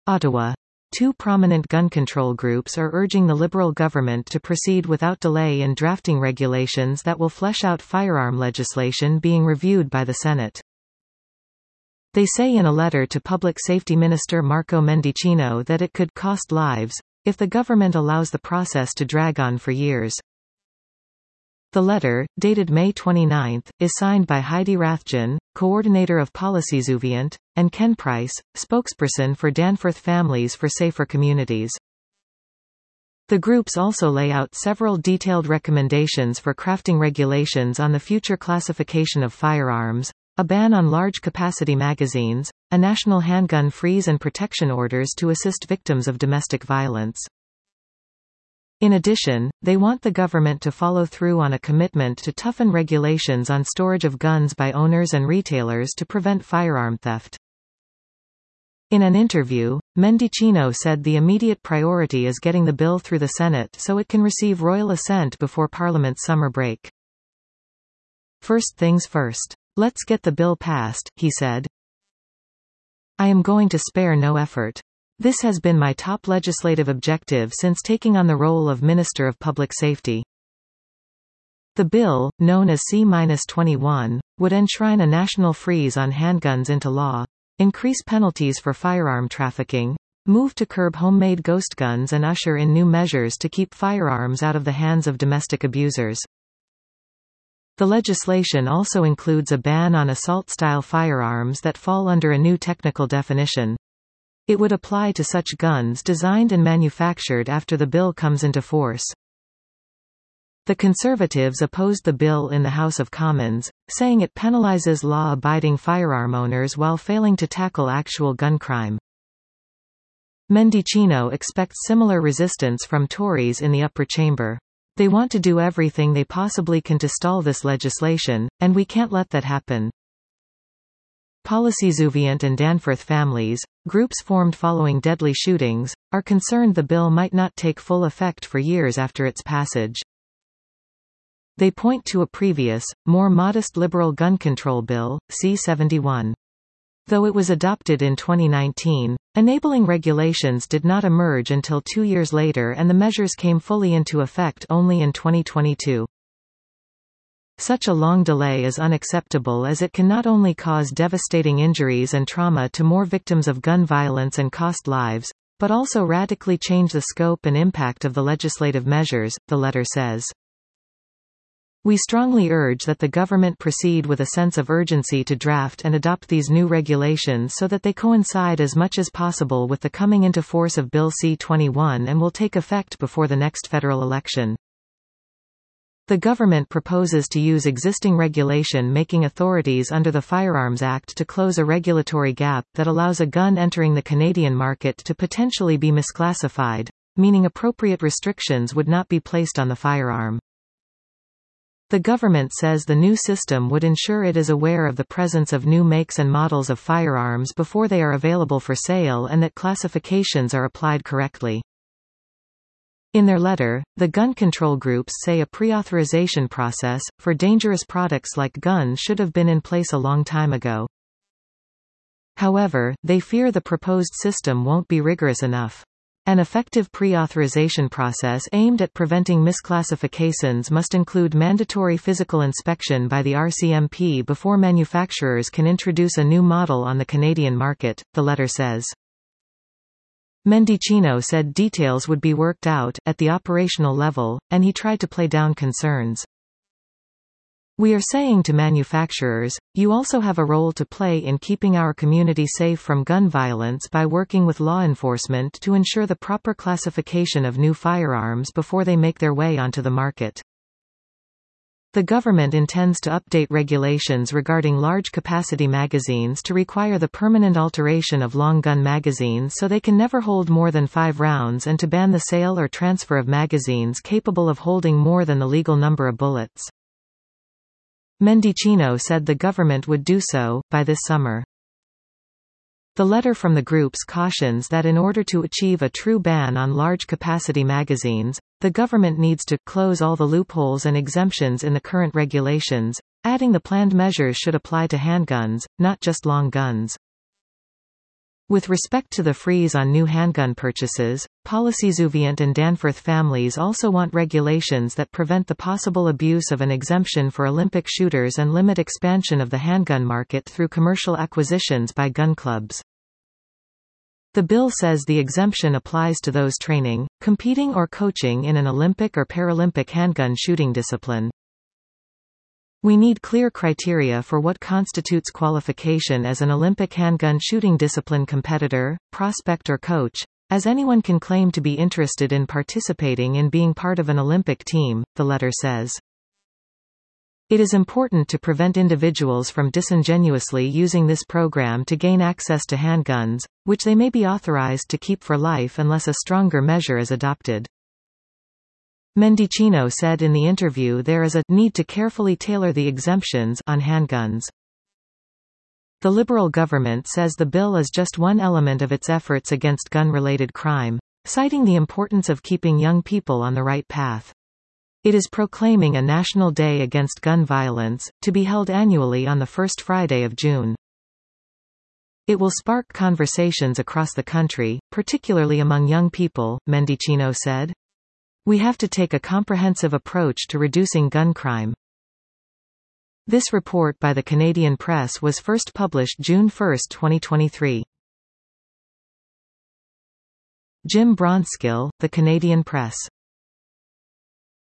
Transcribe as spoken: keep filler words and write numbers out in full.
Ottawa. Two prominent gun control groups are urging the Liberal government to proceed without delay in drafting regulations that will flesh out firearm legislation being reviewed by the Senate. They say in a letter to Public Safety Minister Marco Mendicino that it could cost lives if the government allows the process to drag on for years. The letter, dated May twenty-ninth, is signed by Heidi Rathjen, coordinator of Policysuviant, and Ken Price, spokesperson for Danforth Families for Safer Communities. The groups also lay out several detailed recommendations for crafting regulations on the future classification of firearms, a ban on large-capacity magazines, a national handgun freeze and protection orders to assist victims of domestic violence. In addition, they want the government to follow through on a commitment to toughen regulations on storage of guns by owners and retailers to prevent firearm theft. In an interview, Mendicino said the immediate priority is getting the bill through the Senate so it can receive royal assent before Parliament's summer break. First things first. Let's get the bill passed, he said. I am going to spare no effort. This has been my top legislative objective since taking on the role of Minister of Public Safety. The bill, known as C twenty-one, would enshrine a national freeze on handguns into law, increase penalties for firearm trafficking, move to curb homemade ghost guns and usher in new measures to keep firearms out of the hands of domestic abusers. The legislation also includes a ban on assault-style firearms that fall under a new technical definition. It would apply to such guns designed and manufactured after the bill comes into force. The Conservatives opposed the bill in the House of Commons, saying it penalizes law-abiding firearm owners while failing to tackle actual gun crime. Mendicino expects similar resistance from Tories in the upper chamber. They want to do everything they possibly can to stall this legislation, and we can't let that happen. Policysuviant and Danforth Families, groups formed following deadly shootings, are concerned the bill might not take full effect for years after its passage. They point to a previous, more modest Liberal gun control bill, C seventy-one. Though it was adopted in twenty nineteen, enabling regulations did not emerge until two years later and the measures came fully into effect only in twenty twenty-two. Such a long delay is unacceptable as it can not only cause devastating injuries and trauma to more victims of gun violence and cost lives, but also radically change the scope and impact of the legislative measures, the letter says. We strongly urge that the government proceed with a sense of urgency to draft and adopt these new regulations so that they coincide as much as possible with the coming into force of Bill C twenty-one and will take effect before the next federal election. The government proposes to use existing regulation making authorities under the Firearms Act to close a regulatory gap that allows a gun entering the Canadian market to potentially be misclassified, meaning appropriate restrictions would not be placed on the firearm. The government says the new system would ensure it is aware of the presence of new makes and models of firearms before they are available for sale and that classifications are applied correctly. In their letter, the gun control groups say a pre-authorization process for dangerous products like guns should have been in place a long time ago. However, they fear the proposed system won't be rigorous enough. An effective pre-authorization process aimed at preventing misclassifications must include mandatory physical inspection by the R C M P before manufacturers can introduce a new model on the Canadian market, the letter says. Mendicino said details would be worked out at the operational level, and he tried to play down concerns. We are saying to manufacturers, you also have a role to play in keeping our community safe from gun violence by working with law enforcement to ensure the proper classification of new firearms before they make their way onto the market. The government intends to update regulations regarding large-capacity magazines to require the permanent alteration of long gun magazines so they can never hold more than five rounds and to ban the sale or transfer of magazines capable of holding more than the legal number of bullets. Mendicino said the government would do so by this summer. The letter from the groups cautions that in order to achieve a true ban on large-capacity magazines, the government needs to close all the loopholes and exemptions in the current regulations, adding the planned measures should apply to handguns, not just long guns. With respect to the freeze on new handgun purchases, Policysouviant and Danforth families also want regulations that prevent the possible abuse of an exemption for Olympic shooters and limit expansion of the handgun market through commercial acquisitions by gun clubs. The bill says the exemption applies to those training, competing or coaching in an Olympic or Paralympic handgun shooting discipline. We need clear criteria for what constitutes qualification as an Olympic handgun shooting discipline competitor, prospect or coach, as anyone can claim to be interested in participating in being part of an Olympic team, the letter says. It is important to prevent individuals from disingenuously using this program to gain access to handguns, which they may be authorized to keep for life unless a stronger measure is adopted. Mendicino said in the interview there is a need to carefully tailor the exemptions on handguns. The Liberal government says the bill is just one element of its efforts against gun-related crime, citing the importance of keeping young people on the right path. It is proclaiming a National Day Against Gun Violence, to be held annually on the first Friday of June. It will spark conversations across the country, particularly among young people, Mendicino said. We have to take a comprehensive approach to reducing gun crime. This report by the Canadian Press was first published June first, twenty twenty-three. Jim Bronskill, The Canadian Press.